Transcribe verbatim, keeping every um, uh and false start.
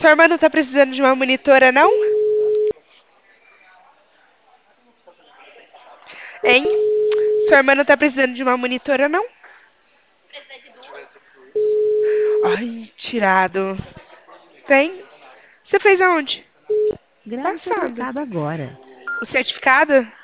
Sua irmã não tá precisando de uma monitora, não? Hein? Sua irmã não tá precisando de uma monitora, não? Ai, tirado. Tem? Você fez aonde? Grave seu Passado. recado agora. O certificado?